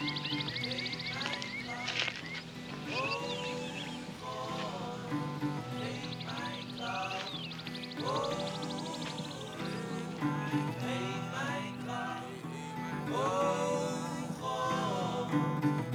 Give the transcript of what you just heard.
Take my cloud, oh God, take my cloud, oh, take my cloud, oh God.